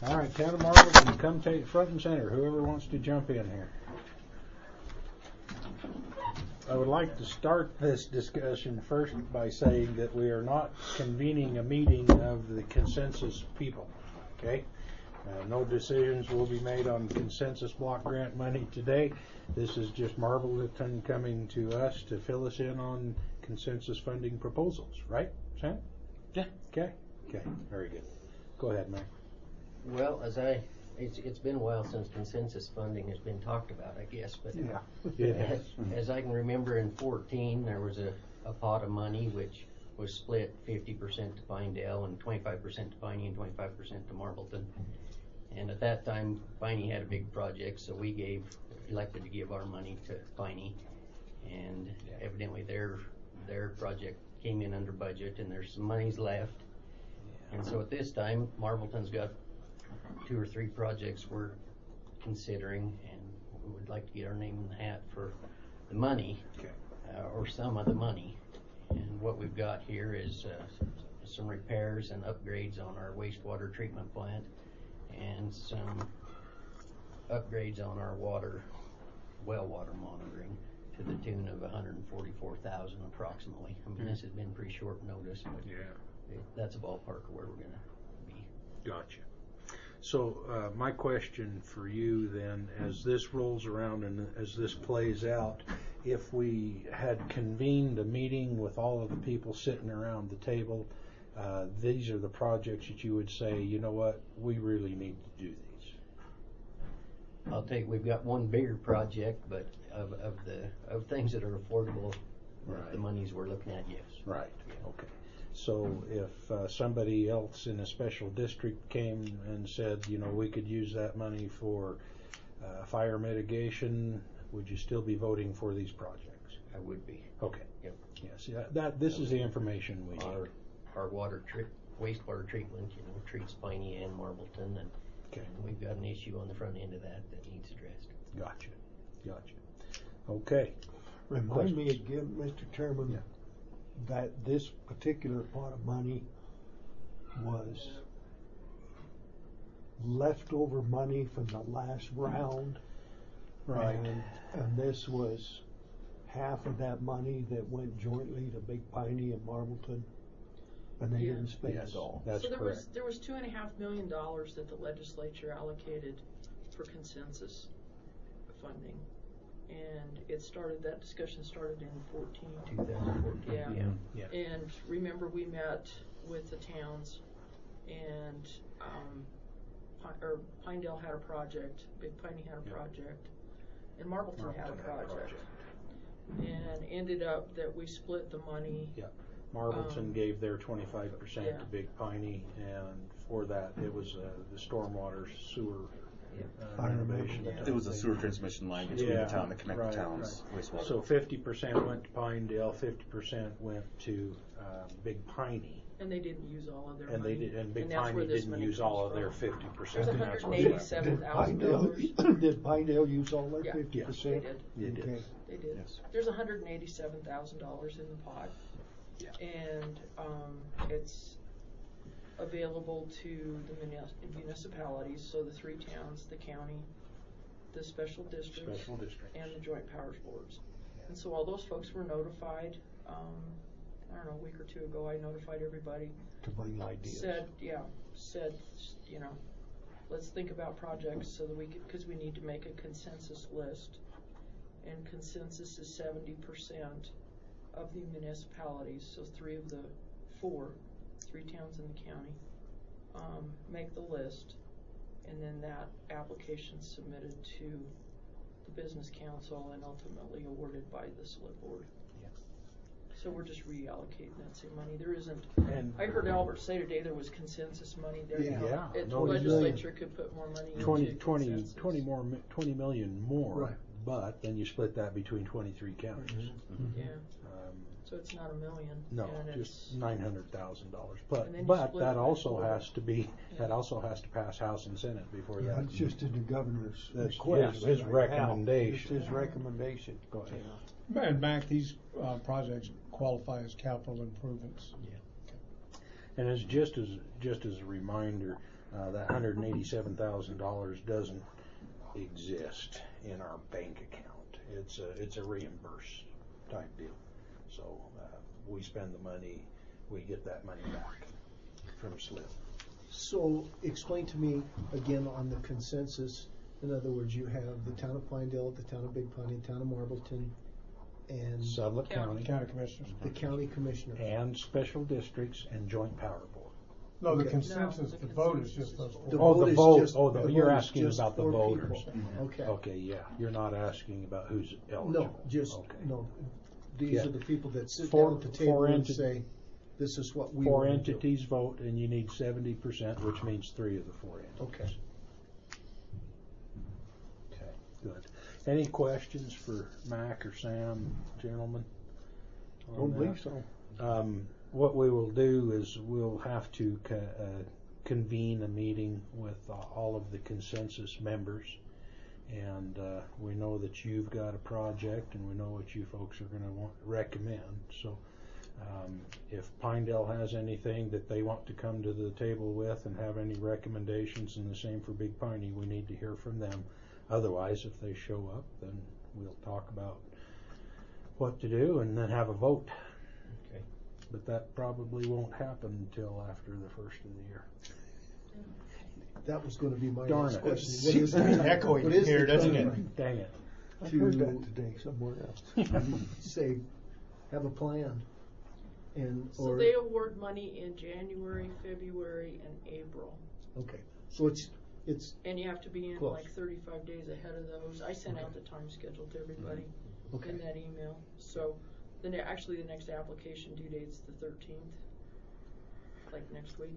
All right, Town of Marble, come take front and center. Whoever wants to jump in here. I would like to start this discussion first by saying that we are not convening a meeting of the consensus people. Okay? No decisions will be made on consensus block grant money today. This is just Marbleton coming to us to fill us in on consensus funding proposals, right, Sam? Yeah. Okay. Very good. Go ahead, Mac. Well, it's been a while since consensus funding has been talked about, I guess, but Yeah, it has. as I can remember in 14, there was a pot of money which was split 50% to Pinedale and 25% to Piney and 25% to Marbleton. And at that time, Piney had a big project, so we elected to give our money to Piney, and evidently their project came in under budget, and there's some monies left. And so at this time, Marbleton's got 2 or 3 projects we're considering, and we would like to get our name in the hat for the money, or some of the money. And what we've got here is some repairs and upgrades on our wastewater treatment plant, and some upgrades on our well water monitoring to the tune of $144,000 approximately. I mean, this has been pretty short notice, but that's a ballpark of where we're going to be. Gotcha. So my question for you then, as this rolls around and as this plays out, if we had convened a meeting with all of the people sitting around the table, these are the projects that you would say, you know what, we really need to do these. I'll tell you, we've got one bigger project, but of things that are affordable, the monies we're looking at, yes. Right. Okay. So if somebody else in a special district came and said, you know, we could use that money for fire mitigation, would you still be voting for these projects? I would be. Okay. Yep. Yes. This is the information we need. Our wastewater treatment, treats Piney and Marbleton, and we've got an issue on the front end of that needs addressed. Gotcha. Okay. Remind me again, Mr. Chairman, that this particular pot of money was leftover money from the last round. Right. And this was half of that money that went jointly to Big Piney and Marbleton, and they didn't spend it all. That's correct. There was $2.5 million that the legislature allocated for consensus funding. And that discussion started in 2014. Yeah. And remember, we met with the towns, and Pinedale had a project, Big Piney had a project, and Marbleton had a project. And ended up that we split the money. Yeah. Marbleton gave their 25% to Big Piney, and for that it was the stormwater sewer. Renovation. It was a sewer transmission line between the town to connect the towns. Right. So 50% went to Pinedale, 50% went to Big Piney. And they didn't use all of their money. And Big Piney didn't use all of their 50%. There's $187,000. Did Pinedale use all their 50%? Yes, they did. They did. Yes. There's $187,000 in the pot. Yeah. And it's available to the municipalities, so the 3 towns, the county, the special districts, and the joint powers boards. Yeah. And so all those folks were notified. I don't know, a week or 2 ago, I notified everybody. To bring ideas. Said, let's think about projects so that because we need to make a consensus list, and consensus is 70% of the municipalities, so 3 of the 3 towns in the county, make the list, and then that application's submitted to the business council and ultimately awarded by the select board. Yeah. So we're just reallocating that same money. There isn't. And I heard Albert say today there was consensus money there. The legislature could put more money into 20 million more. Right. But then you split that between 23 counties. Mm-hmm. Yeah. So it's not $1 million. No, just $900,000. But that also has to be that also has to pass House and Senate before that. It's just in the governor's request. His recommendation. It's his recommendation. Go ahead. And Mac, these projects qualify as capital improvements. Yeah. And as just as a reminder, that $187,000 doesn't exist in our bank account. It's a reimburse type deal. So we spend the money, we get that money back from SLIP. So explain to me again on the consensus. In other words, you have the town of Pinedale, the town of Big Piney, town of Marbleton, and Sublette County. County commissioners. the county commissioner. And special districts and joint power board. No, the Okay. consensus, No, the the vote is consensus just those is four. The Oh, vote the is vote. just- Oh, the you're vote is asking just about the for voters. people. Okay. Okay, yeah. You're not asking about who's eligible. No, just, Okay. no. These Yeah. are the people that sit Four- down at the four table and enti- say, this is what we Four want to do. entities vote, and you need 70%, which means 3 of the 4 entities. Okay. Okay, good. Any questions for Mac or Sam, gentlemen? on Don't that? believe so. What we will do is we'll have to convene a meeting with all of the consensus members, and we know that you've got a project, and we know what you folks are going to recommend. So if Pinedale has anything that they want to come to the table with and have any recommendations, and the same for Big Piney, we need to hear from them. Otherwise, if they show up, then we'll talk about what to do and then have a vote. Okay. But that probably won't happen until after the first of the year. That was going to be my Darn next it. question. It's What is the- echoing what is here, the doesn't it? timeframe Dang it. To today somewhere else. say, have a plan, and So or they award money in January, February, and April. okay. So it's And you have to be in Close. like 35 days ahead of those. I sent out the time schedule to everybody okay. in that email. So actually the next application due date's the 13th, like next week.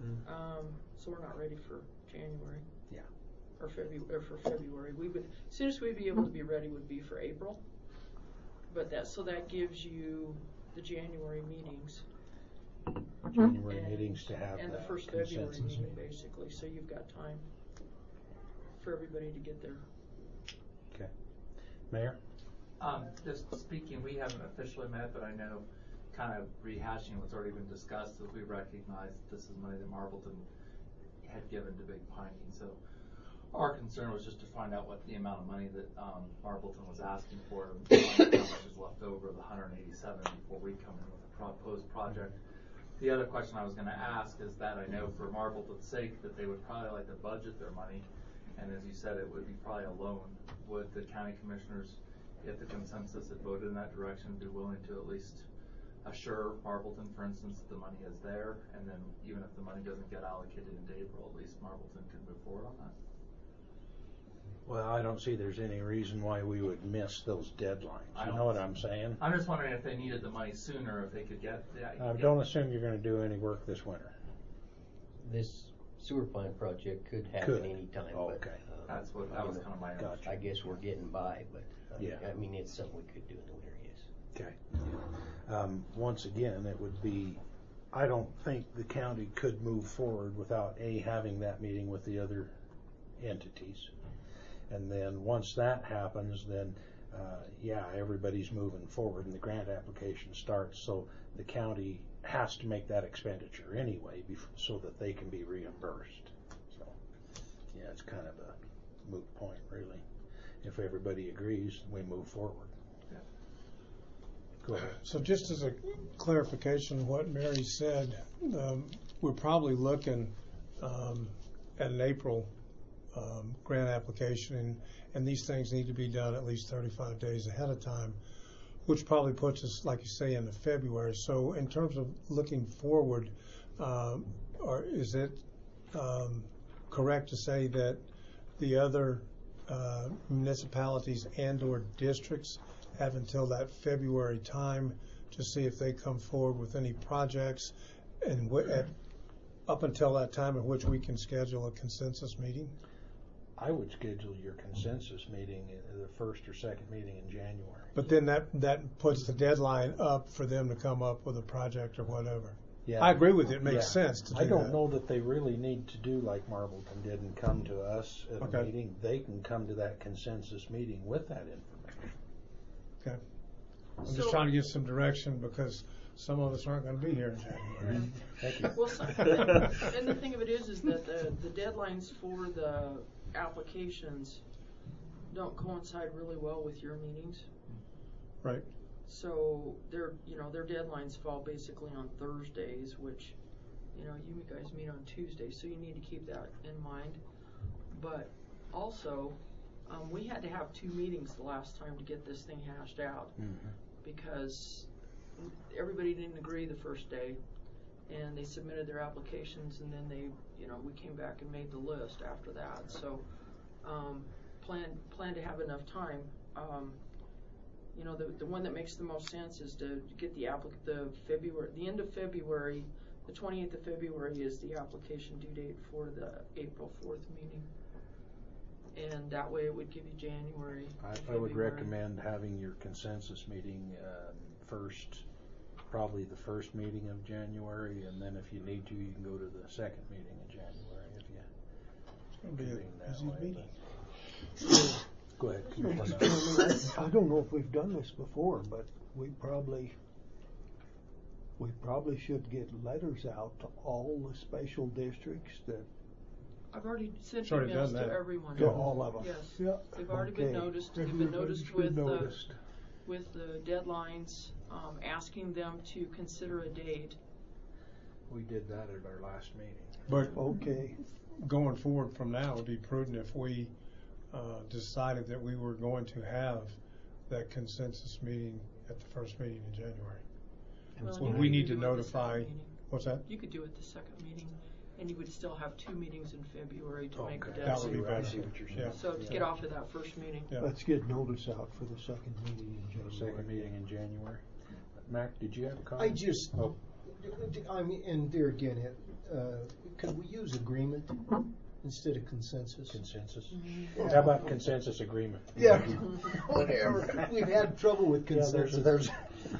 So we're not ready for January. Yeah. Or for February. We would, as soon as we'd be able to be ready would be for April. But that gives you the January meetings. January meetings to have And the that first February consensus meeting, meeting. basically, so you've got time for everybody to get there. Okay. Mayor? Just speaking, we haven't officially met, but I know kind of rehashing what's already been discussed, is we recognize that this is money that Marbleton had given to Big Piney. So our concern was just to find out what the amount of money that Marbleton was asking for, and how much is left over of the 187 before we come in with a proposed project. The other question I was going to ask is that I know for Marbleton's sake that they would probably like to budget their money, and as you said, it would be probably a loan. Would the county commissioners, if the consensus had voted in that direction, be willing to at least assure Marbleton, for instance, that the money is there, and then even if the money doesn't get allocated into April, at least Marbleton could move forward on that? Well, I don't see there's any reason why we would miss those deadlines. You know what I'm saying? I'm just wondering if they needed the money sooner, if they could get Don't assume you're going to do any work this winter. This sewer plant project could happen Could. any time. Okay. that was kind of my Gotcha. But I guess we're getting by, but Yeah. I mean, it's something we could do in the winter, yes. Okay. Once again, it would be, I don't think the county could move forward without having that meeting with the other entities. And then once that happens, then everybody's moving forward and the grant application starts. So the county has to make that expenditure anyway so that they can be reimbursed. So yeah, it's kind of a moot point, really. If everybody agrees, we move forward. Yeah. Go ahead. So just as a clarification of what Mary said, we're probably looking at an April grant application, and these things need to be done at least 35 days ahead of time, which probably puts us, like you say, into February. So in terms of looking forward, is it correct to say that the other municipalities and or districts have until that February time to see if they come forward with any projects, and up until that time at which we can schedule a consensus meeting? I would schedule your consensus meeting, the first or second meeting in January. But then that puts the deadline up for them to come up with a project or whatever. Yeah. I agree with you. It makes Yeah. sense to do I don't that. know that they really need to do like Marbleton did and come to us at Okay. a meeting. They can come to that consensus meeting with that information. Okay. I'm So- just trying to get some direction because some of us aren't gonna be here in January. Thank you. Well, and the thing of it is that the deadlines for the applications don't coincide really well with your meetings. Right. So their deadlines fall basically on Thursdays, which, you guys meet on Tuesdays, so you need to keep that in mind. But also, we had to have 2 meetings the last time to get this thing hashed out, because everybody didn't agree the first day, and they submitted their applications, and then we came back and made the list after that. So, plan to have enough time. The one that makes the most sense is to get the end of February, the 28th of February is the application due date for the April 4th meeting. And that way it would give you January. I would recommend having your consensus meeting probably the first meeting of January, and then if you need to, you can go to the second meeting in January if you. It's gonna be a busy meeting. Go ahead. Mr. Chairman, I don't know if we've done this before, but we probably should get letters out to all the special districts that. I've already sent Already emails done that. to everyone. To all of them. Yes. Yeah. They've already been Okay. noticed. They've been noticed Everybody's with the deadlines, asking them to consider a date. We did that at our last meeting. But Okay. going forward from now, it would be prudent if we decided that we were going to have that consensus meeting at the first meeting in January. Well, So you we could need do to it the notify, second meeting. what's that? You could do it the second meeting, and you would still have 2 meetings in February to make the Okay. deadline. That would be I better. see what you're saying. Yeah. So to get off of that first meeting. Yeah. Let's get notice out for the second meeting in January. Second meeting in January. Mac, did you have a comment? I just, Oh. I mean, and there again, could we use agreement instead of consensus? Consensus. How about consensus agreement? Yeah, whatever. We've had trouble with Yeah, consensus.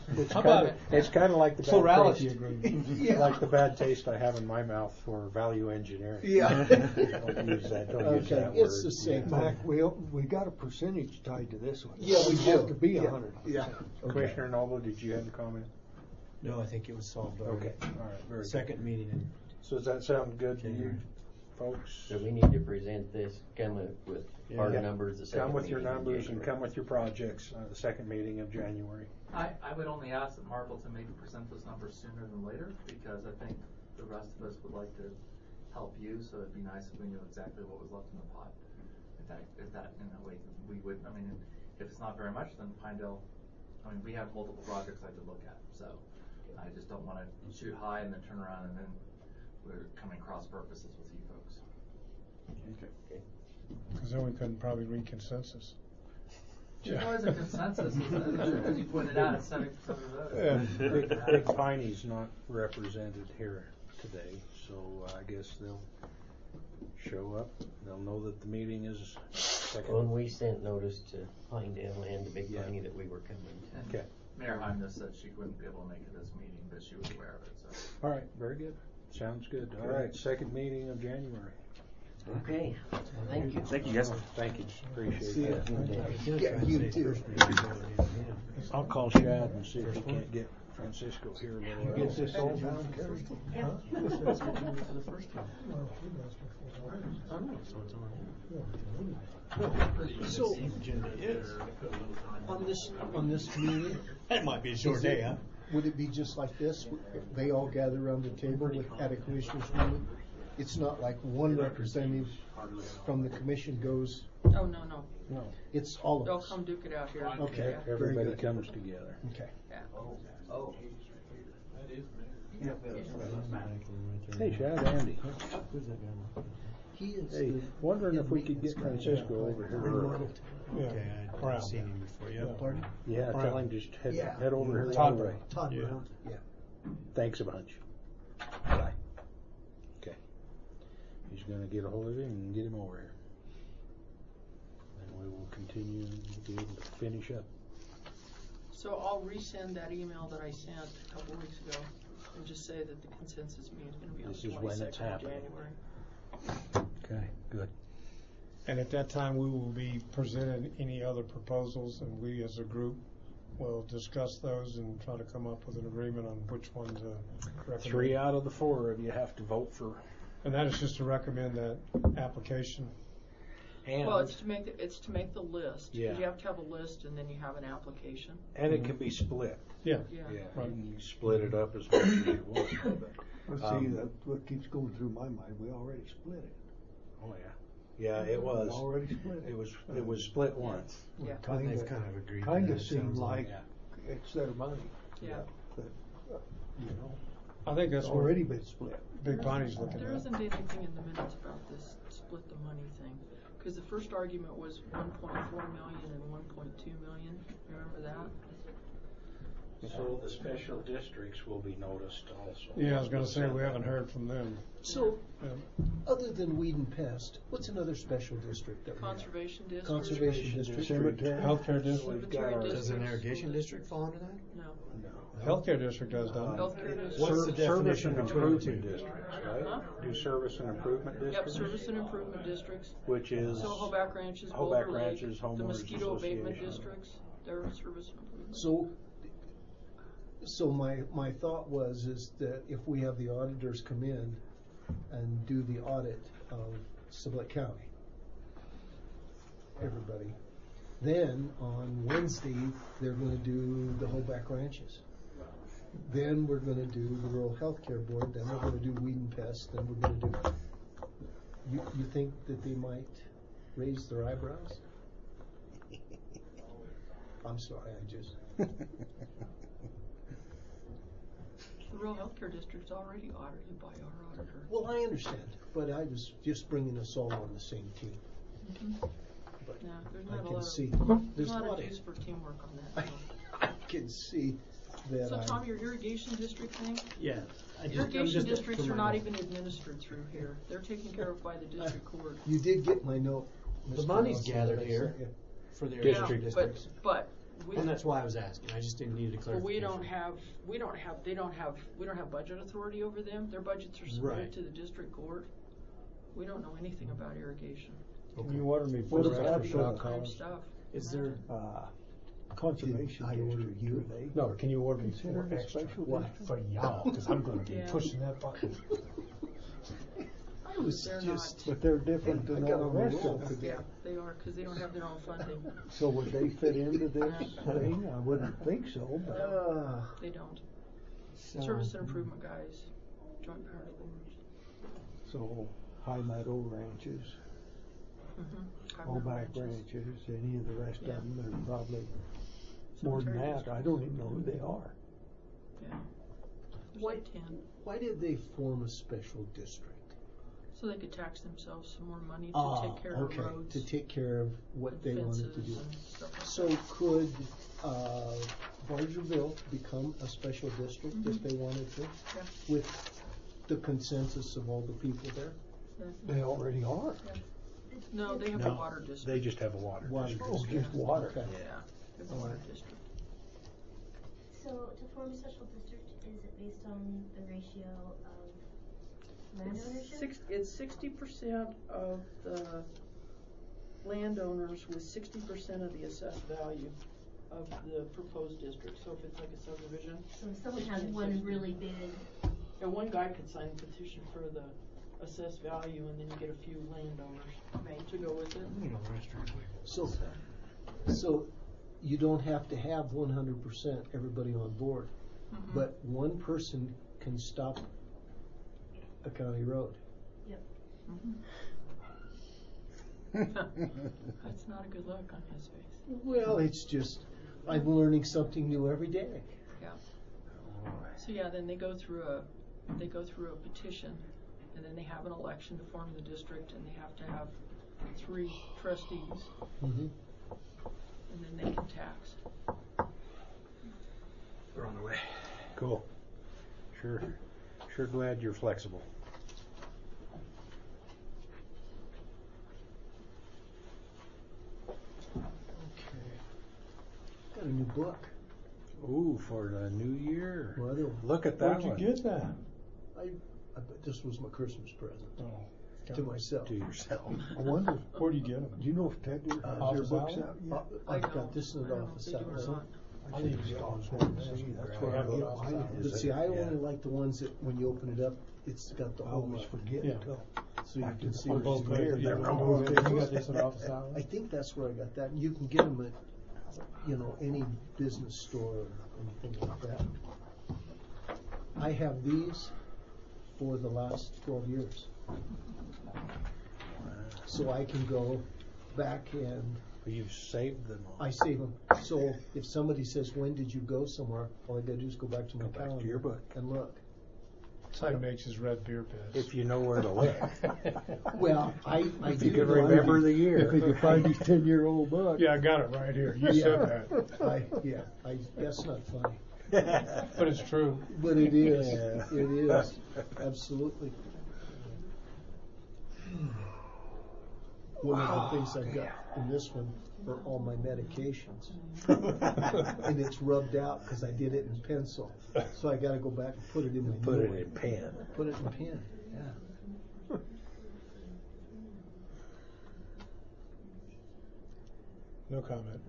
it's kind of like the bad plurality taste, agreement? Yeah. like the bad taste I have in my mouth for value engineering. Yeah. Don't use that. Don't use Okay, that it's word. the same. Mac, we got a percentage tied to this one. Yeah, we It do. has to be Yeah. 100%. Yeah. Commissioner Noble, did you have a comment? No, I think it was solved already. Okay. All right. Very good. Second meeting in So does that sound good to you, January. folks? So we need to present this, come with hard Yeah. numbers the second Come with your meeting in numbers and January. come with your projects. The second meeting of January. I would only ask that Marbleton maybe present those numbers sooner than later, because I think the rest of us would like to help you, so it'd be nice if we knew exactly what was left in the pot. If that in that way, we would, I mean, if it's not very much, then Pinedale, we have multiple projects I could look at, so I just don't wanna shoot high and then turn around and then we're coming cross purposes with you folks. Okay. Because then we couldn't probably read consensus. There's always a consensus, as you pointed out, it's 70% of the vote. Big Piney's not represented here today, so I guess they'll show up. They'll know that the meeting is second. When we sent notice to Pinedale and to Big Yeah. Piney that we were coming. And Okay. Mayor Heimness said she wouldn't be able to make it this meeting, but she was aware of it, so. All right, very good. Sounds good. All right, second meeting of January. Okay, thank you. Thank you, guys. Thank you. Appreciate See ya. that. Yeah, you too. I'll call Shad and see if he can't get Francisco here a little early. Get this all down, Kerry? So, on this meeting, That might be a short day, huh? would it be just like this? They all gather around the table at a commissioners meeting? It's not like one representative from the commission goes, Oh, no. No, it's all of They'll us. come duke it out here. Okay. Yeah. Very everybody good. comes together. Okay. Yeah. Hey, Shad, Andy. He is. Hey, the wondering if head we could maintenance get guy. Francisco over here early. Yeah. Okay, I'd Brown. seen him before, yeah. Pardon? Yeah, Brown. tell him just head Yeah. over here Todd right away. Brown. Todd Yeah. Brown. Yeah. Thanks a bunch. Bye. Okay. He's gonna get a hold of him and get him over here. And we will continue to be able to finish up. So I'll resend that email that I sent a couple weeks ago and just say that the consensus meeting is gonna be on This the is when it's 22nd of happening. January. Okay, good. And at that time, we will be presenting any other proposals, and we as a group we'll discuss those and try to come up with an agreement on which one to recommend. 3 out of the 4 of you have to vote for. And that is just to recommend that application. And, Well, it's to make the list. 'Cause Yeah. you have to have a list and then you have an application. and it can be split. Yeah. Yeah. Yeah, Right. you split it up as much as you want. Let's see, that's what keeps going through my mind. We already split it. Oh yeah, yeah, it We was. already split it. It was split once. We Yeah. And they've kind of agreed to Kinda that, it seemed sounds like Yeah. it's their money, Yeah. but, you know, I think that's it's what already been split. Big Piney's looking There at. isn't anything in the minutes about this split the money thing. Because the first argument was 1.4 million and 1.2 million. Remember that? So the special districts will be noticed also. Yeah, I was gonna say, we haven't heard from them. So, Yeah. other than weed and pest, what's another special district that we have? Conservation district. Conservation district. Cemetery. Healthcare district, Cemetery Does district. an irrigation district fall under that? No. healthcare district does, doesn't it? Healthcare district. What's the Service definition and between the improvement two? districts, right? Huh? Do service and improvement Yep, districts? service and improvement districts. Which is. So Hoback Ranches, Hoback Boulder Lake, Ranches, the Homeowners mosquito abatement Association. districts, they're service and improvement. So my thought is that if we have the auditors come in and do the audit of Sublette County, everybody, then on Wednesday, they're gonna do the Hoback Ranches. Then we're gonna do the Rural Healthcare Board, then we're gonna do weed and pest, then we're gonna do, you think that they might raise their eyebrows? I'm sorry, I just. The rural healthcare district's already audited by our auditor. Well, I understand, but I was just bringing us all on the same team. But Yeah, there's I not a can lot see, of, there's not a lot a of, use for teamwork on that. I can see that So Tom, I, your irrigation district thing, Yeah. irrigation districts are not even administered through here. They're taken care of by the district court. you did get my note. The Mr. money's Nelson, gathered that I here. sent you. For the Yeah, irrigation districts. but we, And that's why I was asking, I just didn't need a but clarification. we don't have budget authority over them. Their budgets are submitted Right. to the district court. We don't know anything about irrigation. Can you order me What four about extra the shot Prime collars? stuff. Is there, Conservation I ordered district, you. do they? No, can you order me Consider four it a extra? special Why? district? For y'all, because I'm gonna be Yeah. pushing that button. I was They're just, But they're different than I got all the on rest the roll. of them. Yeah, they are, because they don't have their own funding. So would they fit into this thing? I wouldn't think so, but. They don't. So- Service and improvement guys, joint powers boards. So High Meadow Ranches, Mm-hmm. Hoback Ranches, any of the rest of Yeah. them, they're probably more than Cemetery that. I don't even know who they are. Yeah. There's Why- like 10. why did they form a special district? So they could tax themselves some more money to take care of Okay, roads. to take care of what and they wanted to do. fences and stuff like So that. could, Bargerville become a special district if they wanted to? Yeah. With the consensus of all the people there? Yeah. They already are. No, they have a water district. They just have a water Water district. Oh, just water. Okay. Yeah, they have a water district. So to form a special district, is it based on the ratio of land ownership? It's 60% of the landowners with 60% of the assessed value of the proposed district. So if it's like a subdivision, So if someone has one really big, and one guy could sign a petition for the assessed value, and then you get a few landowners to go with it. So you don't have to have 100% everybody on board, Mhm. but one person can stop a county road. yep. That's not a good look on his face. Well, it's just, I'm learning something new every day. Yeah. So yeah, then they go through a petition, and then they have an election to form the district, and they have to have 3 trustees, Mm-hmm. and then they can tax. They're on the way. Cool. Sure glad you're flexible. Got a new book. Ooh, for the new year. Well, I don't- Look at that Where'd you one. get that? I bet this was my Christmas present Oh, to myself. To yourself. I wonder, where'd you get them? do you know if Ted has their Office books hour? out yet? I've got this in I the don't know if office they do that or way. not. I think it's all one. That's where I You go. know, but see, I only like the ones that when you open it up, it's got the I whole. always forget Yeah. until. So you can see On what's both there. pages. They're Yeah, on on both both pages. pages. You got this one off the side? I think that's where I got that. And you can get them at, any business store or anything like that. I have these for the last 12 years. So I can go back and You've saved them all. I save them. So if somebody says, when did you go somewhere? All I gotta do is go back to my Go back to calendar your book. and look. Ty makes his red beer piss. If you know where to look. Well, I If do. you can know- remember the If year. you can find these 10-year-old bucks. Yeah, I got it right here. You said that. That's not funny. But it's true. But it is. Yeah. It is. Absolutely. One of the things I've got in this one are all my medications. And it's rubbed out because I did it in pencil. So I gotta go back and put it in my Put new it one. in pen. Put it in pen, yeah. No comment.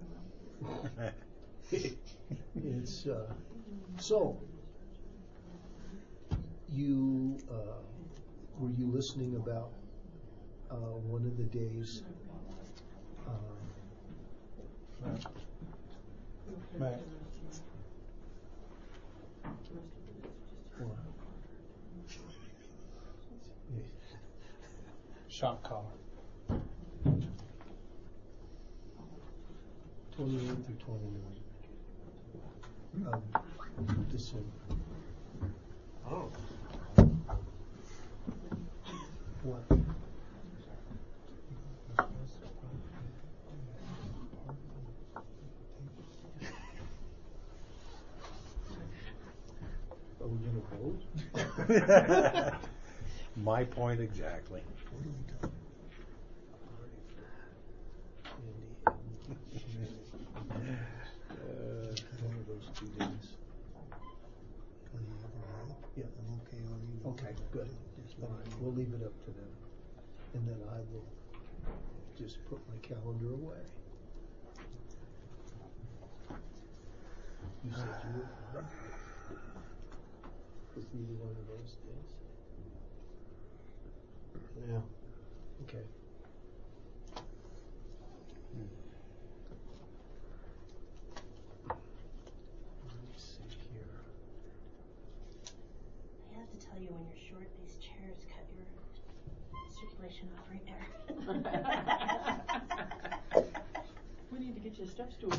It's, so, you, were you listening about, one of the days, Matt. Shock collar. 28th or 29th of December? Oh. What? Are we gonna vote? My point exactly. One of those 2 days. Yeah. I'm okay on either. Okay, good. All right, we'll leave it up to them. And then I will just put my calendar away. You said you were fine with either one of those days? Yeah. Okay. Let me see here. I have to tell you, when you're short, these chairs cut your circulation off right there. We need to get you a step stool.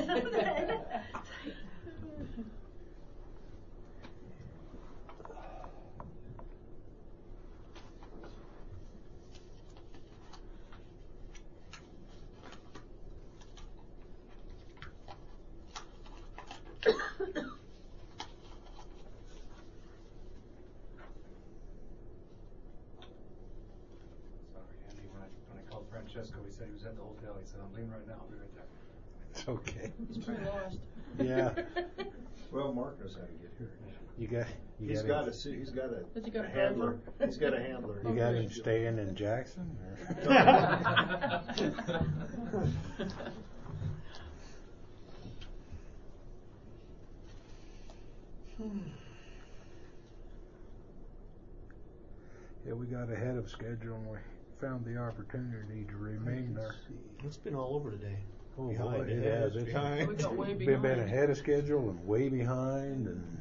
Sorry, Andy, when I called Francesco, he said he was at the hotel. He said, I'm leaving right now, I'll be right there. It's okay. He's pretty lost. Yeah. Well, Mark knows how to get here. He's got a suit, he's got a Has he got a handler. driver? He's got a handler. You got him staying in Jackson? Yeah, we got ahead of schedule and we found the opportunity to remain there. It's been all over today. Oh Behind, boy, it ahead, has. It's behind. We got way been behind. ahead of schedule and way behind and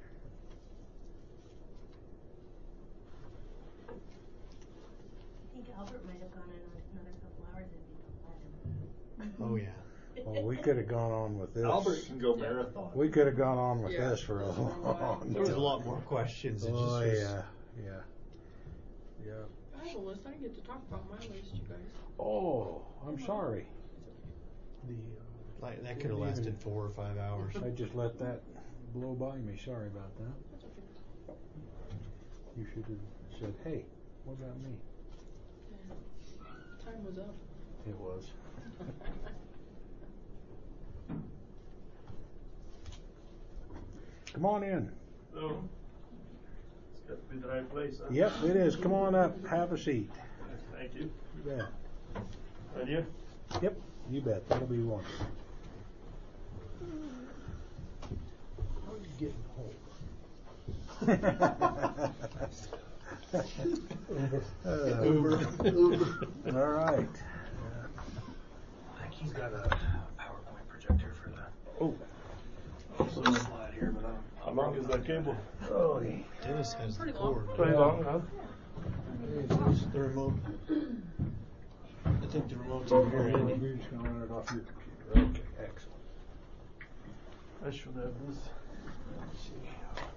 I think Albert might have gone in another couple hours if he'd let him. Oh, yeah. well, we could have gone on with this. Albert can go marathon. We could have gone on with Yeah. this for a long There was a time. lot more questions. It just Oh was, yeah. I have a list. I get to talk about my list, you guys. Oh, I'm sorry. Like, that could have lasted 4 or 5 hours. I just let that blow by me. Sorry about that. That's okay. You should have said, "Hey, what about me?" Time was up. It was. Come on in. So, it's got to be the right place, huh? Yep, it is. Come on up. Have a seat. Thank you. You bet. And you? Yep, you bet. That'll be wonderful. getting home. Uber. All right. I think he's got a PowerPoint projector for the. Oh. Also a slide here, but How long is that cable? Oh, Dennis has the Pretty long. cord. Pretty long, huh? There's the remote. I think the remote's over here, Andy. We're just gonna run it off your computer. Okay, excellent. I should have this. Let's see.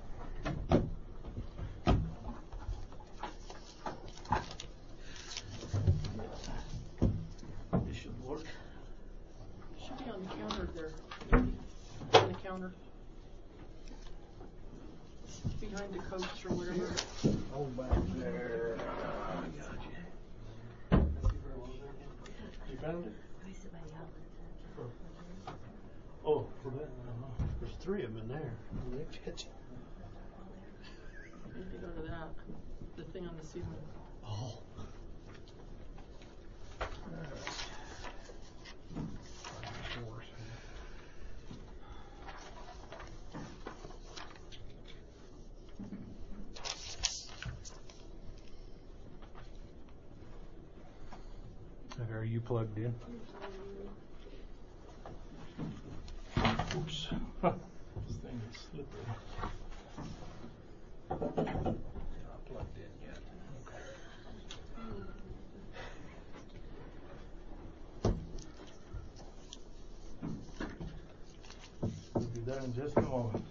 It should work. Should be on the counter there. On the counter. Behind the coats or whatever. Oh, back there. You found it? Oh, for that? There's 3 of them in there. They fit. You need to go to that. The thing on the ceiling. Oh. Are you plugged in? Oops. This thing is slippery. Not plugged in yet. We'll be there in just a moment.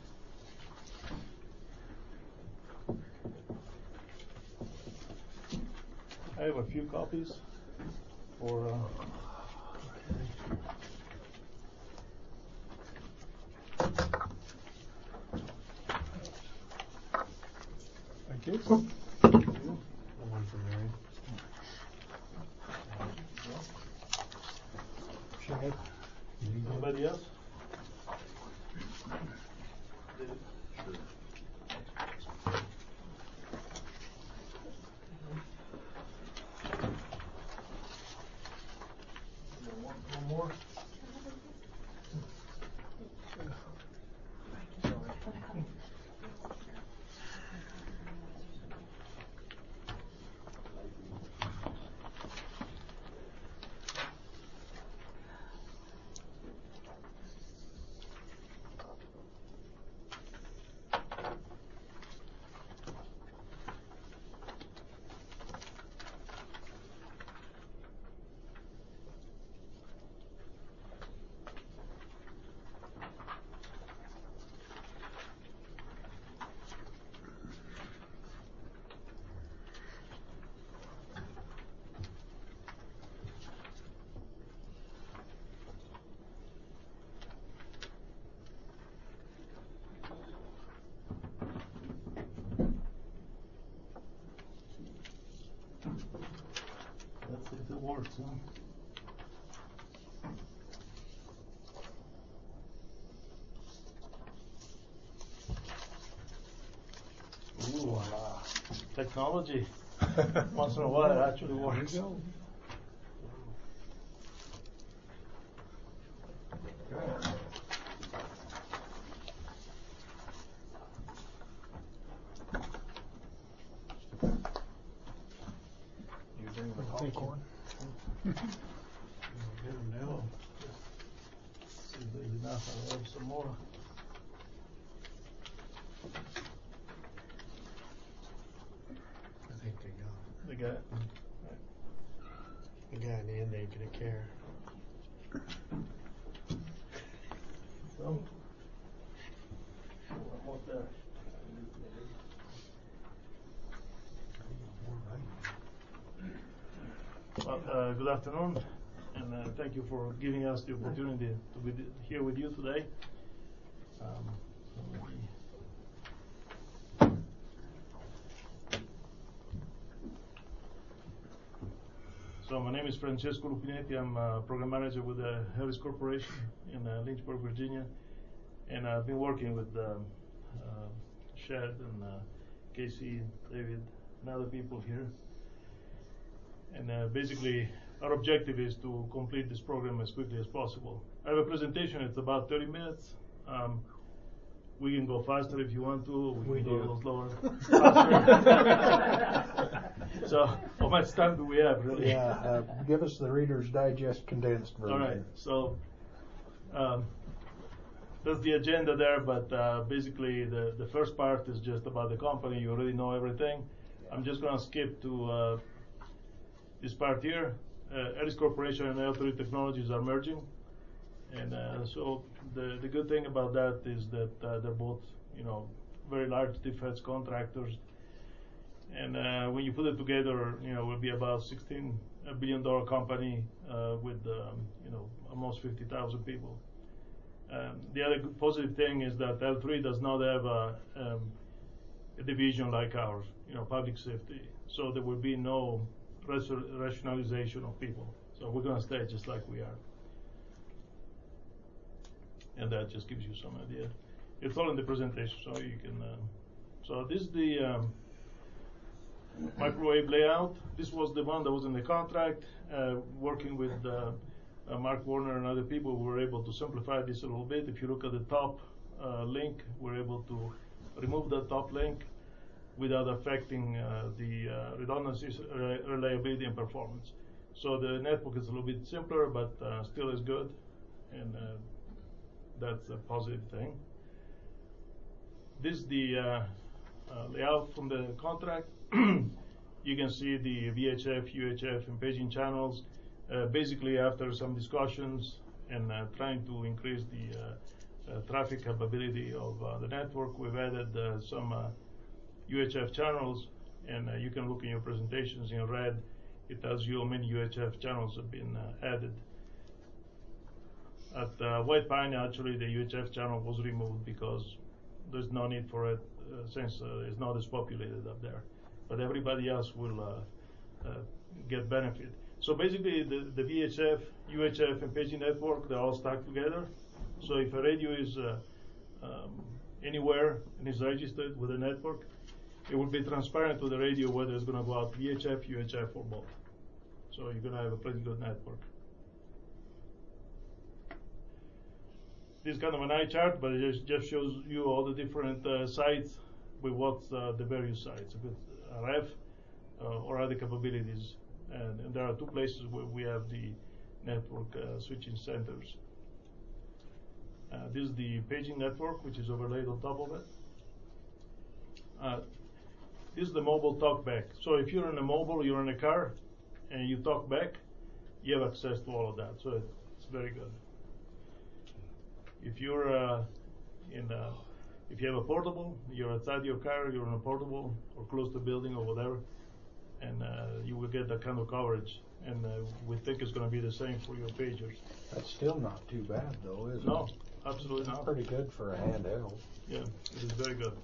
I have a few copies for thank you. One for Mary. Sure. Anybody else? One more. Let's see if it works, huh? Ooh, technology. Once in a while it actually works. There you go. You bring the popcorn? Get them now. See if there's enough. I'll have some more. I think they got it. They got it. The guy in the end ain't gonna care. So, almost there. Well, good afternoon, and thank you for giving us the opportunity to be here with you today. So my name is Francesco Lupinetti. I'm a program manager with the Harris Corporation in Lynchburg, Virginia, and I've been working with Shad and Casey, David, and other people here. And basically, our objective is to complete this program as quickly as possible. I have a presentation. It's about 30 minutes. We can go faster if you want to. We can go a little slower. So, how much time do we have, really? Yeah, give us the Reader's Digest condensed version. All right. So, that's the agenda there. But basically, the first part is just about the company. You already know everything. I'm just going to skip to this part here. Aris Corporation and L3 Technologies are merging. And so the good thing about that is that they're both, very large defense contractors. And when you put it together, it will be about $16 billion company with, almost 50,000 people. The other positive thing is that L3 does not have a division like ours, public safety. So there will be no rationalization of people. So we're going to stay just like we are. And that just gives you some idea. It's all in the presentation, so you can. So this is the microwave layout. This was the one that was in the contract. Working with Mark Warner and other people, we were able to simplify this a little bit. If you look at the top link, we're able to remove the top link without affecting the redundancies, reliability, and performance. So the network is a little bit simpler, but still is good. And that's a positive thing. This is the layout from the contract. You can see the VHF, UHF, and paging channels. Basically, after some discussions and trying to increase the traffic capability of the network, we've added some UHF channels, and you can look in your presentations in red. It tells you how many UHF channels have been added. At White Pine, actually, the UHF channel was removed because there's no need for it since it's not as populated up there. But everybody else will get benefit. So basically, the VHF, UHF, and paging network, they're all stacked together. So if a radio is anywhere and is registered with a network, it will be transparent to the radio whether it's going to go out VHF, UHF, or both. So you're going to have a pretty good network. This is kind of an eye chart, but it just shows you all the different sites with what's the various sites, if it's RF or other capabilities. And there are two places where we have the network switching centers. This is the paging network, which is overlaid on top of it. This is the mobile talkback. So if you're in a mobile, you're in a car, and you talk back, you have access to all of that. So it's very good. If you're if you have a portable, you're outside your car, you're in a portable or close to a building or whatever, and you will get that kind of coverage. And we think it's going to be the same for your pagers. That's still not too bad, though, is it? No, absolutely not. Pretty good for a handheld. Yeah, it is very good.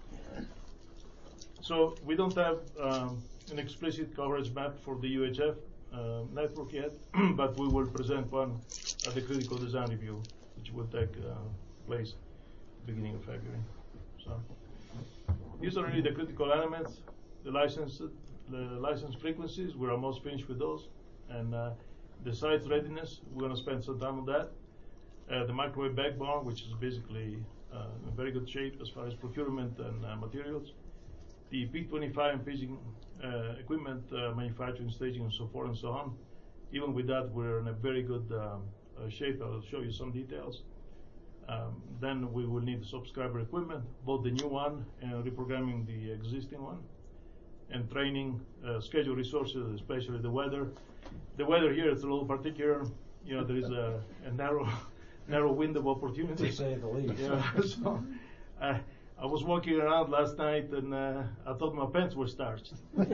So we don't have an explicit coverage map for the UHF network yet, but we will present one at the critical design review, which will take place beginning of February. So these are really the critical elements. The license frequencies, we're almost finished with those, and the site's readiness, we're going to spend some time on that. The microwave backbone, which is basically in very good shape as far as procurement and materials. The P25 and paging equipment manufacturing, staging, and so forth and so on. Even with that, we're in a very good shape. I'll show you some details. Then we will need subscriber equipment, both the new one and reprogramming the existing one, and training, schedule resources, especially the weather. The weather here is a little particular. There is a narrow window of opportunity. To say the least. So, I was walking around last night and I thought my pants were starched.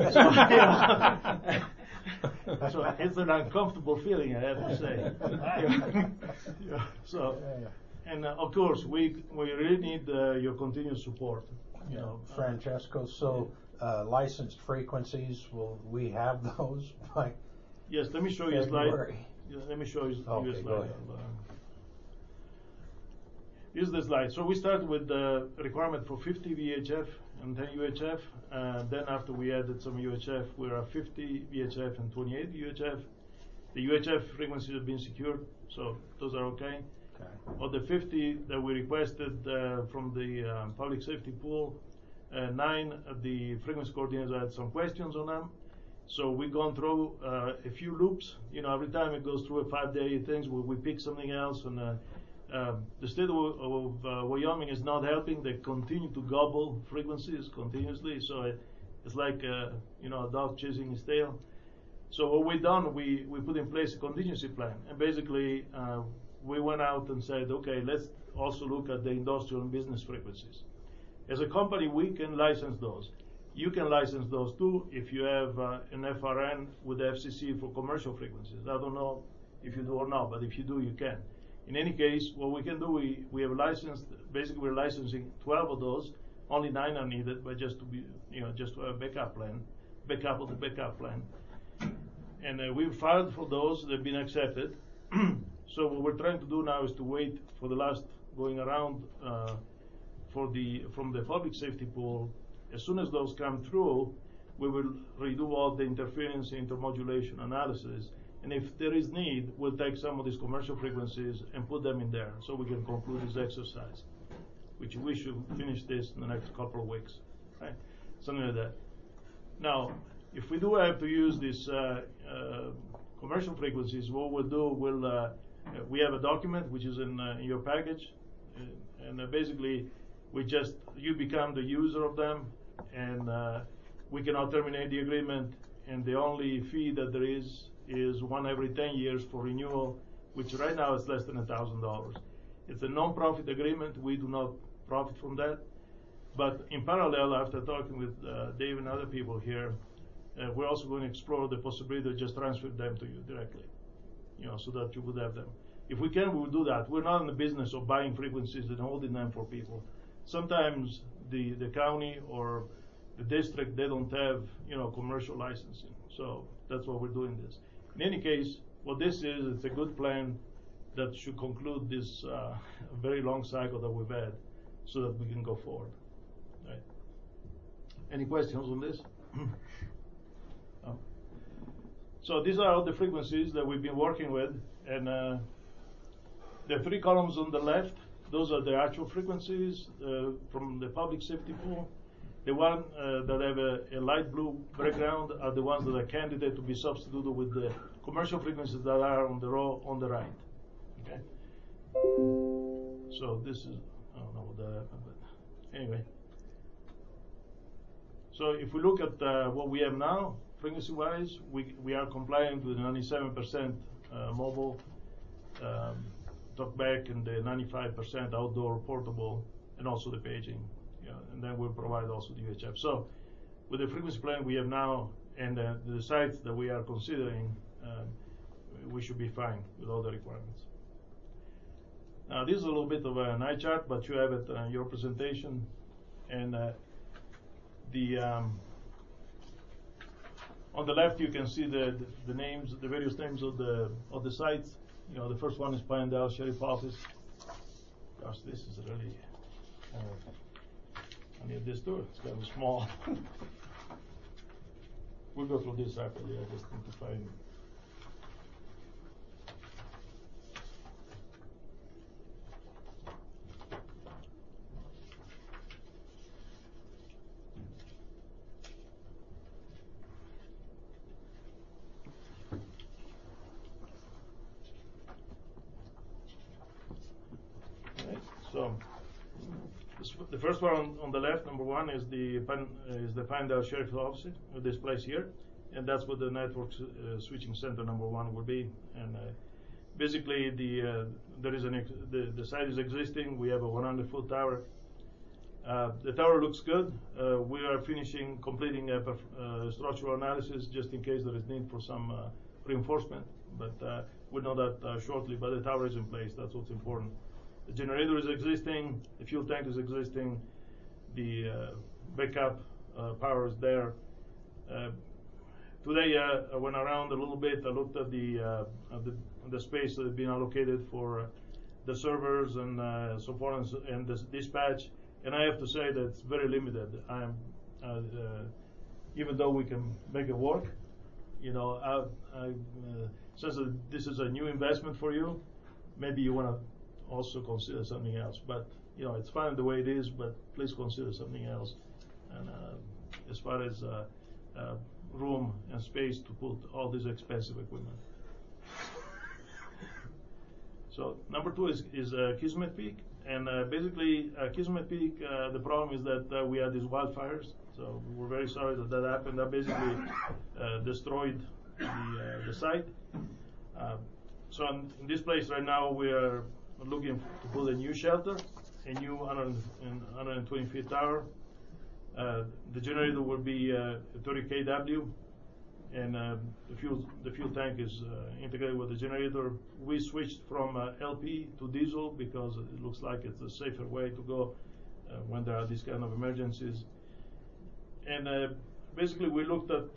So it's an uncomfortable feeling, I have to say. So, and of course, we really need your continued support. Francesco, so licensed frequencies, will we have those? Yes, let me show you a slide. Let me show you a slide. Go ahead. Here's the slide. So we start with the requirement for 50 VHF and 10 UHF. Then after we added some UHF, we're at 50 VHF and 28 UHF. The UHF frequencies have been secured, so those are okay. Of the 50 that we requested from the public safety pool, 9 of the frequency coordinators had some questions on them. So we've gone through a few loops. Every time it goes through a 5-day thing, we pick something else. And the state of Wyoming is not helping. They continue to gobble frequencies continuously. So it's like a dog chasing his tail. So what we've done, we put in place a contingency plan, and basically we went out and said, okay, let's also look at the industrial and business frequencies. As a company, we can license those. You can license those too if you have an FRN with the FCC for commercial frequencies. I don't know if you do or not, but if you do, you can. In any case, what we can do, we have licensed, basically we're licensing 12 of those. Only 9 are needed, but just to be, just to have a backup plan, backup of the backup plan. And we've filed for those, they've been accepted. So what we're trying to do now is to wait for the last going around from the public safety pool. As soon as those come through, we will redo all the interference intermodulation analysis. And if there is need, we'll take some of these commercial frequencies and put them in there so we can conclude this exercise, which we should finish this in the next couple of weeks, right? Something like that. Now, if we do have to use these commercial frequencies, what we'll do, we have a document which is in your package, and basically you become the user of them, and we cannot terminate the agreement, and the only fee that there is one every 10 years for renewal, which right now is less than $1,000. It's a non-profit agreement. We do not profit from that. But in parallel, after talking with Dave and other people here, we're also going to explore the possibility of just transfer them to you directly, so that you would have them. If we can, we will do that. We're not in the business of buying frequencies and holding them for people. Sometimes the county or the district, they don't have, commercial licensing. So that's why we're doing this. In any case, what this is, it's a good plan that should conclude this very long cycle that we've had so that we can go forward. Right. Any questions on this? No? So these are all the frequencies that we've been working with, and the 3 columns on the left, those are the actual frequencies from the public safety pool. The one that have a light blue background are the ones that are candidate to be substituted with the commercial frequencies that are on the row on the right. Okay. So this is, I don't know what that happened, but anyway. So if we look at what we have now, frequency-wise, we are compliant with 97% mobile talkback and the 95% outdoor portable, and also the paging. And then we'll provide also the UHF. So with the frequency plan we have now and the sites that we are considering, we should be fine with all the requirements. Now this is a little bit of an eye chart, but you have it in your presentation. And on the left you can see the names, the various names of the sites. The first one is Pinedale Sheriff Office. Gosh, this is really. I need this too. It's kind of small. We'll go through this rapidly. I just need to find. Right. So. The first one on the left, number 1, is the Pinedale Sheriff's Office, this place here, and that's what the network switching center number 1 will be. And basically, the site is existing. We have a 100-foot tower. The tower looks good. We are completing a structural analysis just in case there is need for some reinforcement, but we'll know that shortly. But the tower is in place. That's what's important. The generator is existing, the fuel tank is existing, the backup power is there. Today I went around a little bit. I looked at the space that has been allocated for the servers and so forth and the dispatch, and I have to say that it's very limited. Even though we can make it work, since this is a new investment for you, maybe you want to also consider something else. But it's fine the way it is, but please consider something else. And as far as room and space to put all this expensive equipment. So number 2 is Kismet Peak, and basically Kismet Peak, the problem is that we had these wildfires. So we're very sorry that happened. That basically destroyed the site. So in this place right now, we are looking to build a new shelter, a new 120 feet tower. The generator will be 30 kW, and the fuel tank is integrated with the generator. We switched from LP to diesel because it looks like it's a safer way to go when there are these kind of emergencies. And basically, we looked at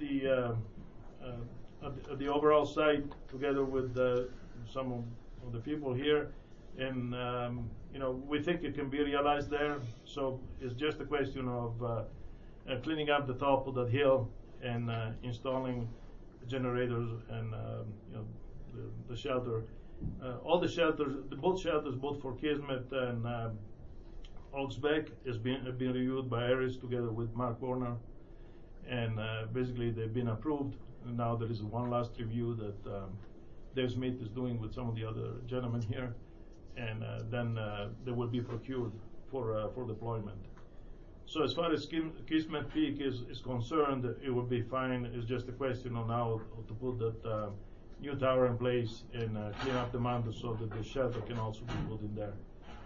the overall site together with some of the people here, and we think it can be realized there. So it's just a question of cleaning up the top of that hill and installing generators and the shelter. All the shelters, both shelters, both for Kismet and Oxbeck, has been reviewed by Aris together with Mark Warner, and basically they've been approved. And now there is one last review that Dave Smith is doing with some of the other gentlemen here, and then they will be procured for deployment. So as far as Kismet Peak is concerned, it will be fine. It's just a question on how to put that new tower in place and clean up the mountain so that the shelter can also be put in there.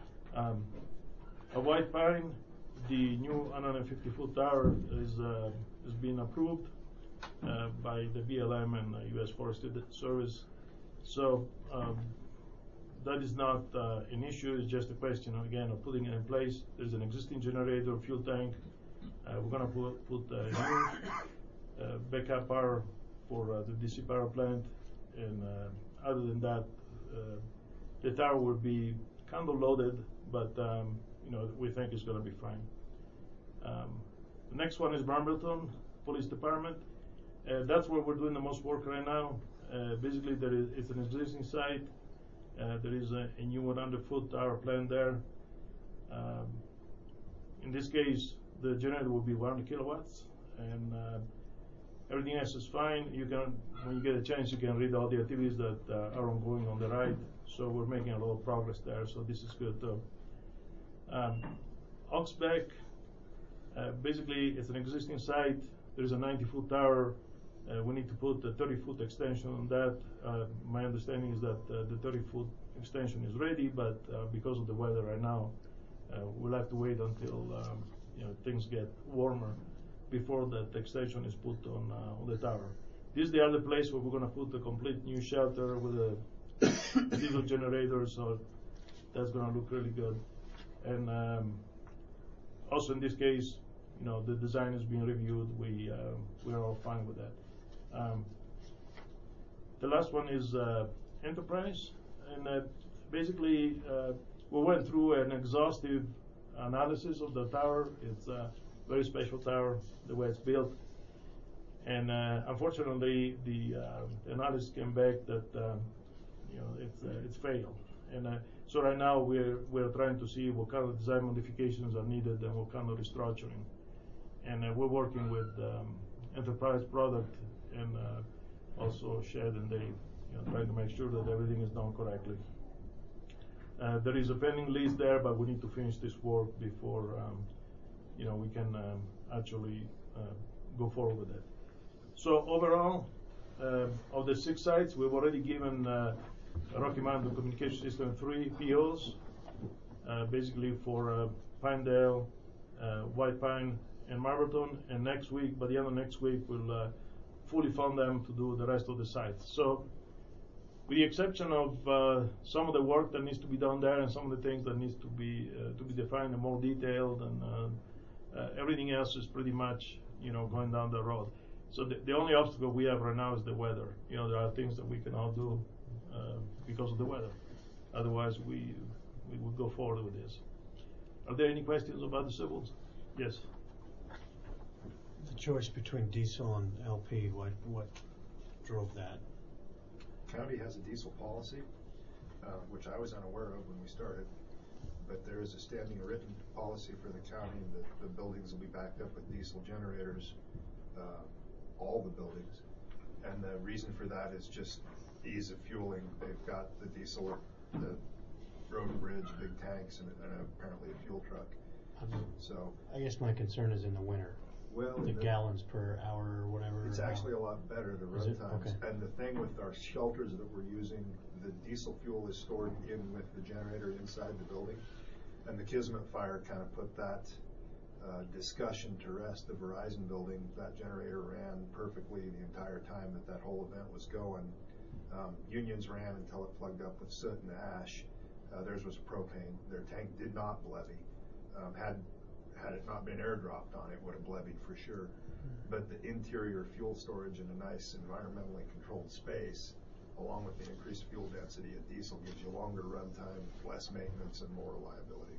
A White Pine, the new 150-foot tower is being approved by the BLM and U.S. Forest Service. So that is not an issue. It's just a question, again, of putting it in place. There's an existing generator, fuel tank. We're going to put new backup power for the DC power plant. And other than that, the tower will be kind of loaded, but we think it's going to be fine. The next one is Brambleton Police Department. That's where we're doing the most work right now. Basically, it's an existing site. There is a new 100-foot tower planned there. In this case, the generator will be 100 kilowatts, and everything else is fine. When you get a chance, you can read all the activities that are ongoing on the right. So we're making a lot of progress there. So this is good too. Oxbeck, basically, it's an existing site. There is a 90-foot tower. We need to put a 30-foot extension on that. My understanding is that the 30-foot extension is ready, but because of the weather right now, we'll have to wait until things get warmer before that extension is put on the tower. This is the other place where we're going to put a complete new shelter with a diesel generator, so that's going to look really good. And also in this case, the design is being reviewed. We're all fine with that. The last one is Enterprise, and basically we went through an exhaustive analysis of the tower. It's a very special tower, the way it's built, and unfortunately the analysis came back that it's failed. And so right now we're trying to see what kind of design modifications are needed and what kind of restructuring. And we're working with Enterprise Product and also Shed and Dave, trying to make sure that everything is done correctly. There is a pending list there, but we need to finish this work before we can actually go forward with it. So overall, of the 6 sites, we've already given Rocky Mountain Communication System 3 POs, basically for Pinedale, White Pine, and Marberton. And next week, by the end of next week, we'll fully fund them to do the rest of the sites. So, with the exception of some of the work that needs to be done there and some of the things that needs to be defined and more detailed, and everything else is pretty much going down the road. So the only obstacle we have right now is the weather. There are things that we cannot do because of the weather. Otherwise, we would go forward with this. Are there any questions about the civils? Yes. The choice between diesel and LP, what drove that? County has a diesel policy. which I was unaware of when we started. But there is a standing written policy for the county that the buildings will be backed up with diesel generators, all the buildings. And the reason for that is just ease of fueling. They've got the diesel, the road and bridge, big tanks, and apparently a fuel truck. So I guess my concern is in the winter. Well, the gallons per hour or whatever. It's actually a lot better, the run times. Okay. And the thing with our shelters that we're using, the diesel fuel is stored in with the generator inside the building. And the Kismet fire kind of put that discussion to rest. The Verizon building, that generator ran perfectly the entire time that whole event was going. Unions ran until it plugged up with soot and ash. Theirs was propane. Their tank did not levy. Had it not been airdropped on it, would have levied for sure. But the interior fuel storage in a nice environmentally controlled space, along with the increased fuel density of diesel, gives you longer run time, less maintenance, and more reliability.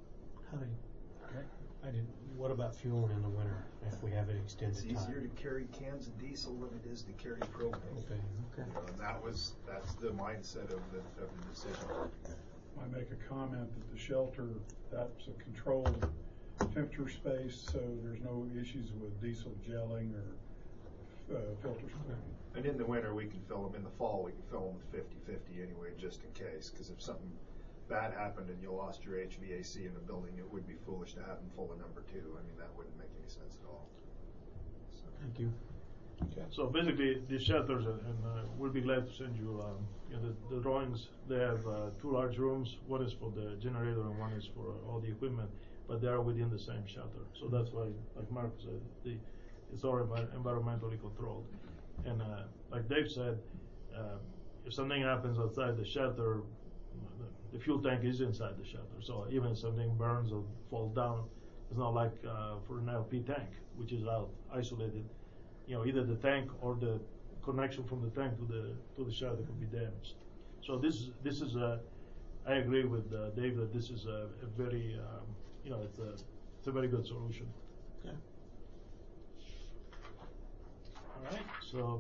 What about fueling in the winter if we have an extended It's easier to carry cans of diesel than it is to carry propane. Okay. You know, and that's the mindset of the decision. I make a comment that the shelter, that's a controlled temperature space, so there's no issues with diesel gelling or filters. And in the winter we can fill them. In the fall we can fill them with 50-50 anyway, just in case. Because if something bad happened and you lost your HVAC in the building, it would be foolish to have them full of number 2. I mean, that wouldn't make any sense at all. So. Thank you. Okay. So basically, these shelters, and we'll be glad to send you, the drawings. They have 2 large rooms. One is for the generator and one is for all the equipment, but they are within the same shelter. So that's why, like Mark said, it's all environmentally controlled. And like Dave said, if something happens outside the shelter, the fuel tank is inside the shelter. So even if something burns or falls down, it's not like for an LP tank, which is out isolated. You know, either the tank or the connection from the tank to the shelter could be damaged. So this is I agree with Dave that this is a very it's a very good solution. Okay. All right. So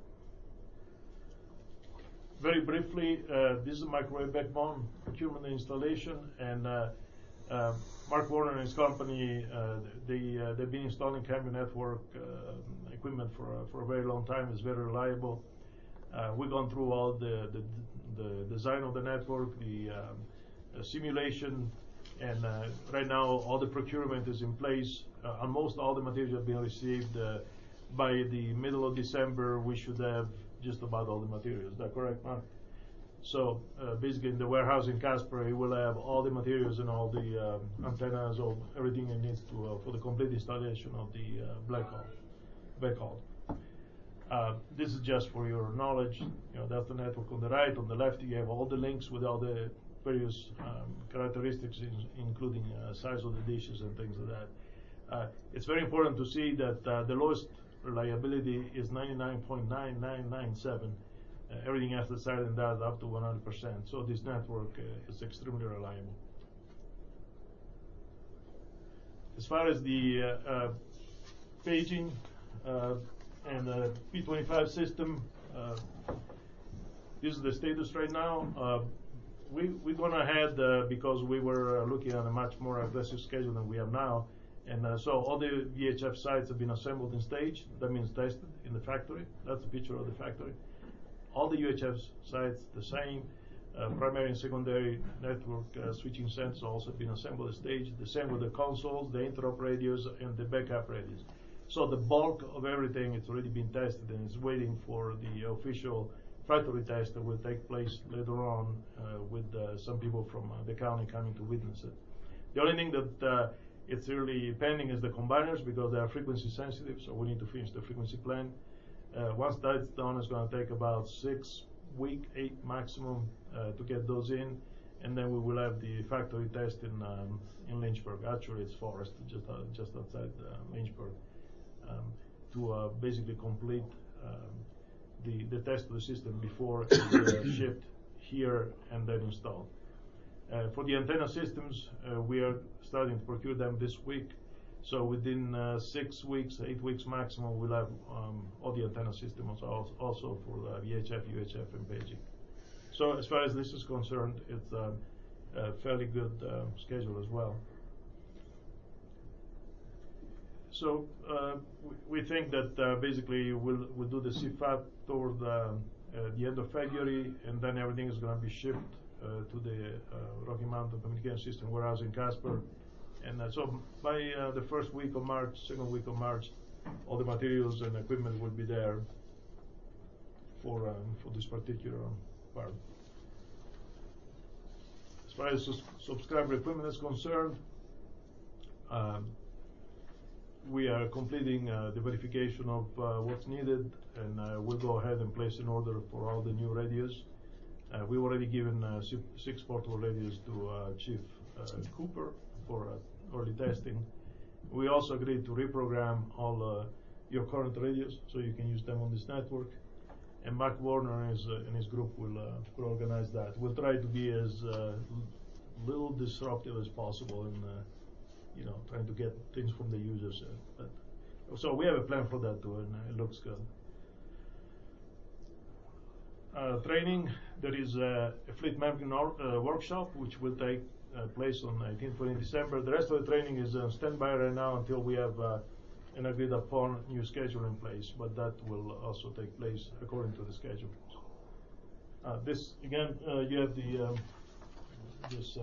very briefly, this is a microwave backbone procurement and installation, and Mark Warner and his company they've been installing Cambio Network equipment for a very long time. It's very reliable. We've gone through all the design of the network, the simulation, and right now all the procurement is in place. Almost all the materials have been received. By the middle of December, we should have just about all the materials. Is that correct, Mark? So basically, in the warehouse in Casper, it will have all the materials and all the antennas, or everything it needs to for the complete installation of the backhaul. This is just for your knowledge. You know, that's the network on the right. On the left, you have all the links with all the various characteristics, including size of the dishes and things like that. It's very important to see that the lowest reliability is 99.9997. Everything else aside than that up to 100%. So this network is extremely reliable. As far as the paging and the P25 system, this is the status right now. We're going ahead because we were looking at a much more aggressive schedule than we have now. And so all the VHF sites have been assembled and staged. That means tested in the factory. That's a picture of the factory. All the UHF sites the same. Primary and secondary network switching sensors also been assembled and staged. The same with the consoles, the interrupt radios, and the backup radios. So the bulk of everything has already been tested and is waiting for the official factory test that will take place later on with some people from the county coming to witness it. The only thing that it's really pending is the combiners because they are frequency sensitive, so we need to finish the frequency plan. Once that's done, it's going to take about 6 weeks, 8 maximum to get those in, and then we will have the factory test in Lynchburg. Actually, it's Forest, just outside Lynchburg, to basically complete the test of the system before it's shipped here and then installed. For the antenna systems, we are starting to procure them this week. So within 6 weeks, 8 weeks maximum, we'll have all the antenna systems also for VHF, UHF, and paging. So as far as this is concerned, it's a fairly good schedule as well. So we think that basically we'll do the CFAT toward the end of February, and then everything is going to be shipped to the Rocky Mountain Communication System warehouse in Casper. And so by the first week of March, second week of March, all the materials and equipment will be there for this particular part. As far as subscriber equipment is concerned, we are completing the verification of what's needed, and we'll go ahead and place an order for all the new radios. We've already given 6 portable radios to Chief Cooper for early testing. We also agreed to reprogram all your current radios so you can use them on this network. And Mark Warner and his group will organize that. We'll try to be as little disruptive as possible in trying to get things from the users. So we have a plan for that too, and it looks good. Training, there is a fleet mapping workshop which will take place on 19th, 20th December. The rest of the training is on standby right now until we have an agreed upon new schedule in place, but that will also take place according to the schedule. This again, you have the this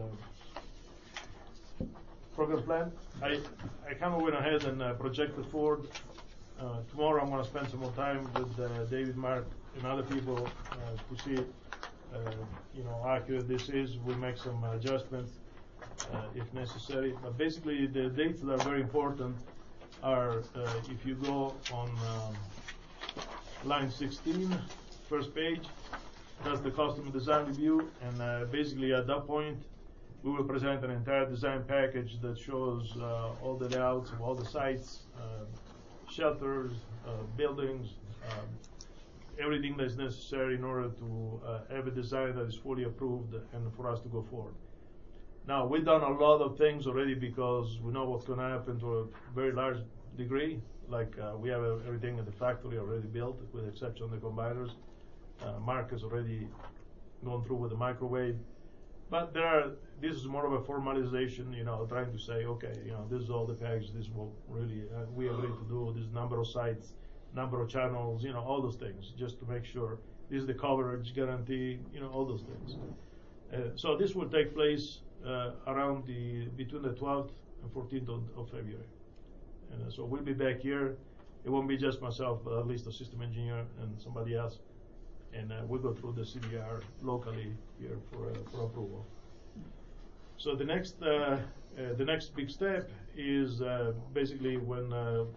program plan. I kind of went ahead and projected forward. Tomorrow I'm going to spend some more time with David, Mark, and other people to see how accurate this is. We'll make some adjustments if necessary. But basically, the dates that are very important are if you go on line 16, first page, that's the custom design review, and basically at that point we will present an entire design package that shows all the layouts of all the sites, shelters, buildings, everything that is necessary in order to have a design that is fully approved and for us to go forward. Now, we've done a lot of things already because we know what's going to happen to a very large degree. Like we have everything at the factory already built, with the exception of the combiners. Mark has already gone through with the microwave. But this is more of a formalization, trying to say, okay, this is all the package, this is what really we agreed to do, this number of sites, number of channels, all those things, just to make sure this is the coverage guarantee, all those things. So this will take place around between the 12th and 14th of February. And so we'll be back here. It won't be just myself, but at least a system engineer and somebody else. And we'll go through the CDR locally here for approval. So the next big step is basically when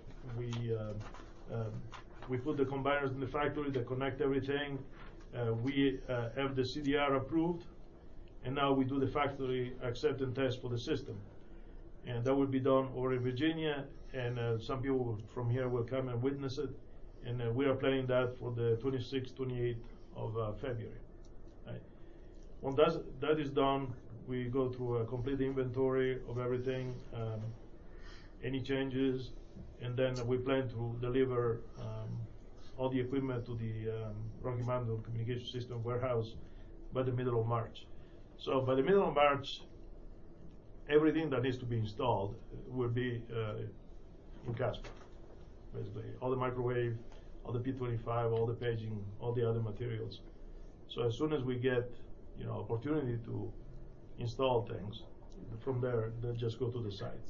we put the combiners in the factory, they connect everything. We have the CDR approved, and now we do the factory acceptance test for the system. And that will be done over in Virginia, and some people from here will come and witness it. And we are planning that for the 26th, 28th of February. Right. When that is done, we go through a complete inventory of everything, any changes, and then we plan to deliver all the equipment to the Rocky Mountain Communication System warehouse by the middle of March. So by the middle of March, everything that needs to be installed will be in Casper. Basically, all the microwave, all the P25, all the paging, all the other materials. So as soon as we get, opportunity to install things, from there, they just go to the sites.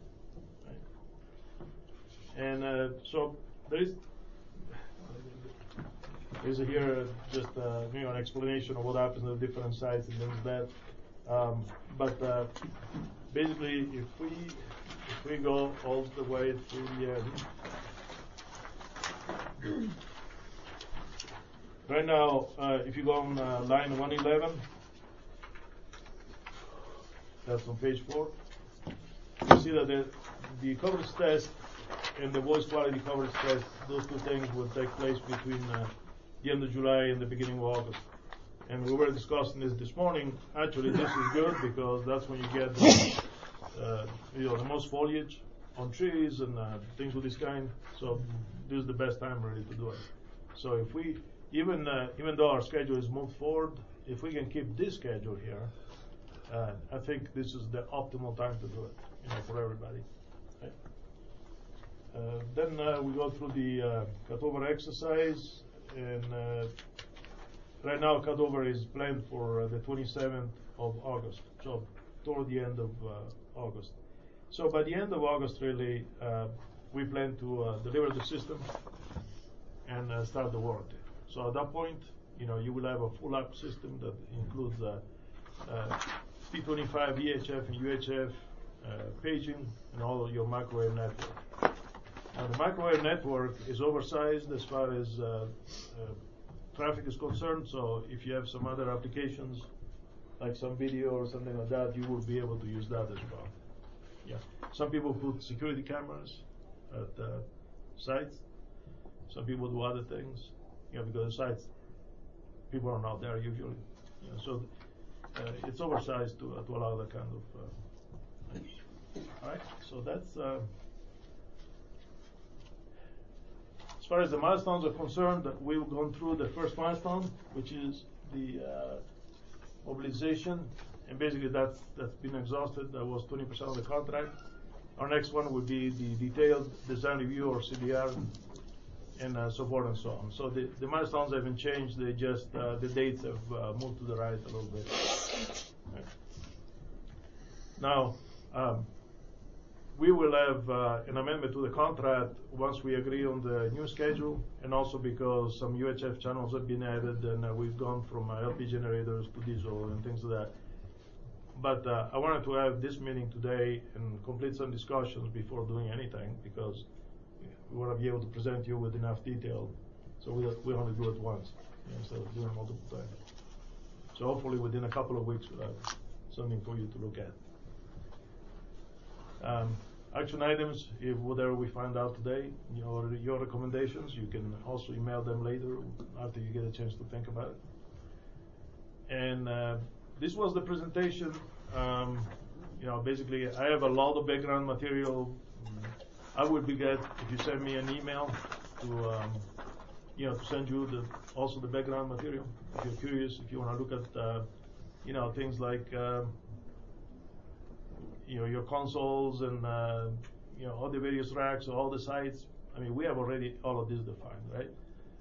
Right. And so there is here just an explanation of what happens at different sites and things like that. But basically, if we go all the way through the end. Right now, if you go on line 111, that's on page 4, you see that the coverage test and the voice quality coverage test, those two things will take place between the end of July and the beginning of August. And we were discussing this morning. Actually, this is good because that's when you get the most foliage on trees and things of this kind. So this is the best time really to do it. So if we even though our schedule is moved forward, if we can keep this schedule here, I think this is the optimal time to do it, for everybody. Okay? Then we go through the cutover exercise, and right now cutover is planned for the 27th of August, so toward the end of August. So by the end of August, really, we plan to deliver the system and start the work. So at that point, you will have a full app system that includes P25, EHF, and UHF, paging, and all of your microwave network. Now, the microwave network is oversized as far as traffic is concerned, so if you have some other applications, like some video or something like that, you will be able to use that as well. Yeah. Some people put security cameras at sites. Some people do other things, because sites, people are not there usually. So it's oversized to allow that kind of things. All right, so that's as far as the milestones are concerned. We've gone through the first milestone, which is the mobilization, and basically that's been exhausted. That was 20% of the contract. Our next one would be the detailed design review, or CDR, and so forth and so on. So the milestones haven't changed. They just the dates have moved to the right a little bit. Right. Now we will have an amendment to the contract once we agree on the new schedule, and also because some UHF channels have been added, and we've gone from LP generators to diesel and things like that. But I wanted to have this meeting today and complete some discussions before doing anything, because we want to be able to present you with enough detail, so we only do it once instead of doing multiple times. So hopefully within a couple of weeks we'll have something for you to look at. Action items, if whatever we find out today, your recommendations, you can also email them later after you get a chance to think about it. And this was the presentation. Basically, I have a lot of background material. I would be glad if you send me an email to send you also the background material. If you're curious, if you want to look at things like your consoles and all the various racks, all the sites. I mean, we have already all of this defined, right?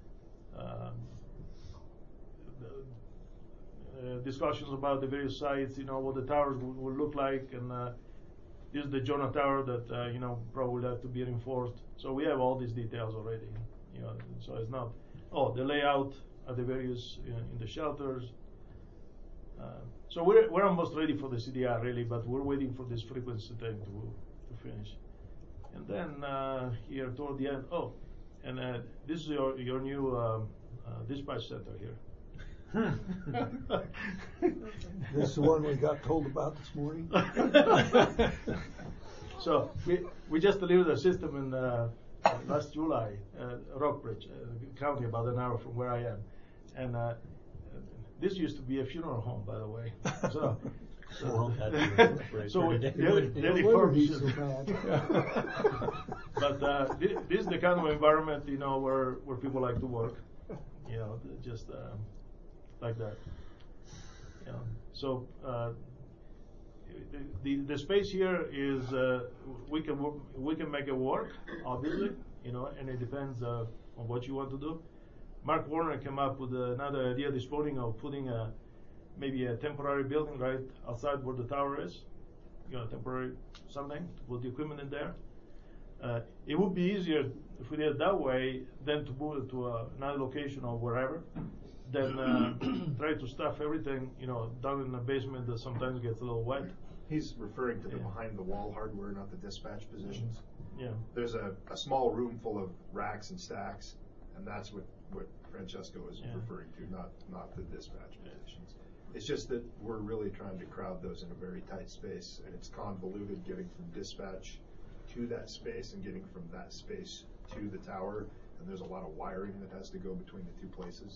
Discussions about the various sites, what the towers will look like, and this is the Jonah Tower that probably will have to be reinforced. So we have all these details already. So it's not the layout of the various in the shelters. So we're almost ready for the CDR really, but we're waiting for this frequency thing to finish. And then here toward the end, this is your new dispatch center here. This is the one we got told about this morning. So we just delivered a system in last July, Rockbridge County, about an hour from where I am, and this used to be a funeral home, by the way. So they refurbished it. But this is the kind of environment where people like to work, just like that. So the space here is we can make it work, obviously, and it depends on what you want to do. Mark Warner came up with another idea this morning of putting maybe a temporary building right outside where the tower is, temporary something to put the equipment in there. It would be easier if we did it that way than to move it to another location or wherever, than try to stuff everything, down in the basement that sometimes gets a little wet. He's referring to the behind the wall hardware, not the dispatch positions. Yeah. There's a small room full of racks and stacks, and that's what Francesco is referring to, not the dispatch positions. It's just that we're really trying to crowd those in a very tight space, and it's convoluted getting from dispatch to that space and getting from that space to the tower, and there's a lot of wiring that has to go between the two places.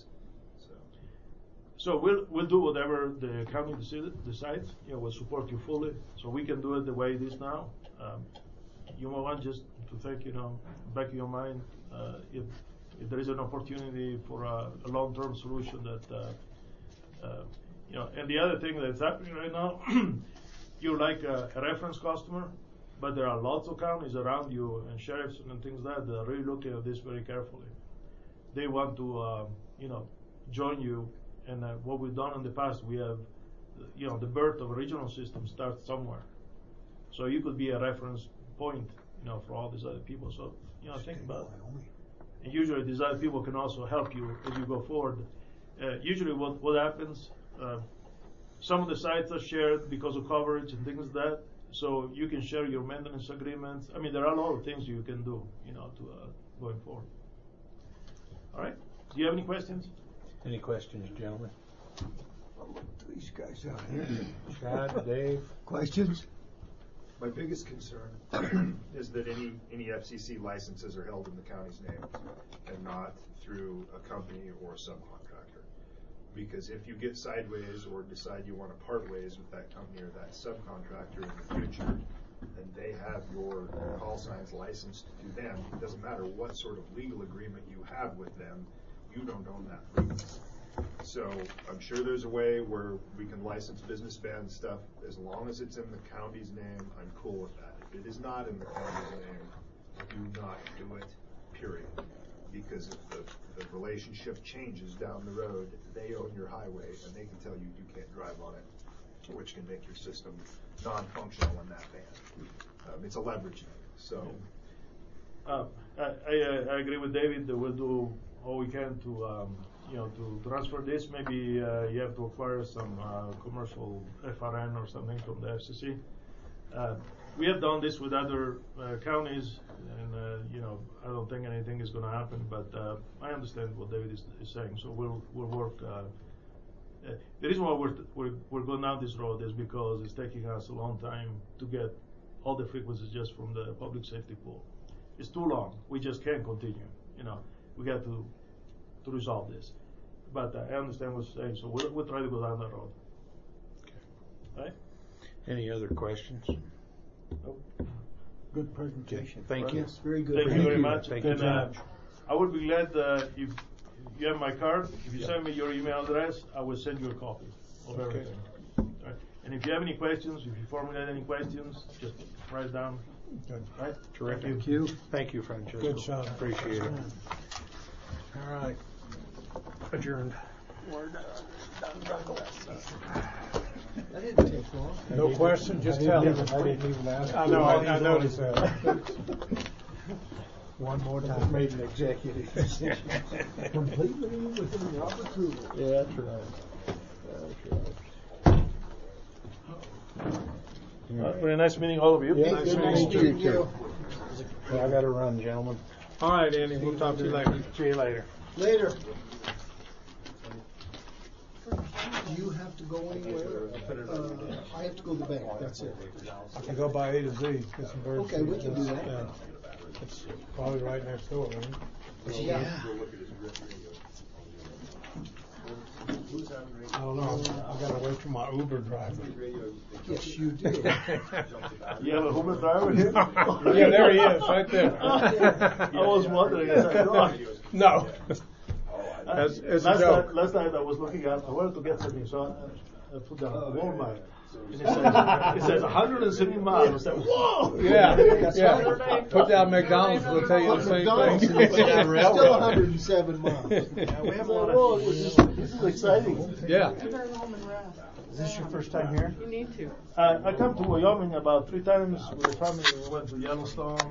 So we'll do whatever the county decides. We'll support you fully, so we can do it the way it is now. You might want just to think, back in your mind, if if there is an opportunity for a long-term solution that, and the other thing that's happening right now, you're like a reference customer, but there are lots of counties around you and sheriffs and things like that are really looking at this very carefully. They want to, join you, and what we've done in the past, we have, the birth of a regional system starts somewhere. So you could be a reference point, for all these other people. So, think about it. And usually these other people can also help you as you go forward. Usually what happens, some of the sites are shared because of coverage and things like that. So you can share your maintenance agreements. I mean, there are a lot of things you can do, to going forward. All right. Do you have any questions? Any questions, gentlemen? These guys out here. Scott, Dave? Questions? My biggest concern is that any FCC licenses are held in the county's name and not through a company or a subcontractor. Because if you get sideways or decide you want to part ways with that company or that subcontractor in the future, and they have your call signs licensed to them, it doesn't matter what sort of legal agreement you have with them, you don't own that frequency. So I'm sure there's a way where we can license business band stuff as long as it's in the county's name. I'm cool with that. If it is not in the county's name, do not do it, period. Because if the relationship changes down the road, they own your highway and they can tell you you can't drive on it, which can make your system non-functional in that band. It's a leverage thing. So I agree with David that we'll do all we can to to transfer this. Maybe you have to acquire some commercial FRN or something from the FCC. We have done this with other counties, and I don't think anything is going to happen. But I understand what David is saying, so we'll work. The reason why we're going down this road is because it's taking us a long time to get all the frequencies just from the public safety pool. It's too long. We just can't continue. We got to resolve this. But I understand what you're saying, so we'll try to go down that road. Okay. Right? Any other questions? Nope. Good presentation. Thank you. Yes, very good. Thank you very much. Thank and, you. I would be glad if you have my card. If you send me your email address, I will send you a copy of everything. Right. And if you have any questions, if you formulate any questions, just write it down. Good. Right? Terrific. Thank you. Thank you, Francesco. Good shot. Appreciate it. All right. Adjourned. That didn't take long. No question, just tell him. I didn't even ask. I know, I noticed that. One more Just time. made an executive decision. Completely within Robert's rules. Yeah, that's right. Very nice meeting all of you. Yeah, Good nice meeting meeting you. I got to run, gentlemen. All right, Andy, we'll talk to you later. See you later. Later. Do you have to go anywhere? I have to go to the bank, that's it. I can go by A to Z, get some birds. Okay, we can do that. Yeah. It's probably right next door, right? Yeah. I don't know, I gotta wait for my Uber driver. Yes, you do. You have a Uber driver here? Yeah, there he is, right there. I was wondering. I said, no. It's a joke. Last night I was looking at, I wanted to get something, so I put down Walmart. And it says 170 miles. I said, whoa! Yeah. Put down McDonald's, will tell you the same thing. Still 107 miles. Yeah, we have a lot of, this is exciting. Yeah. Is this your first time here? You need to. I come to Wyoming about 3 times with the family. We went to Yellowstone.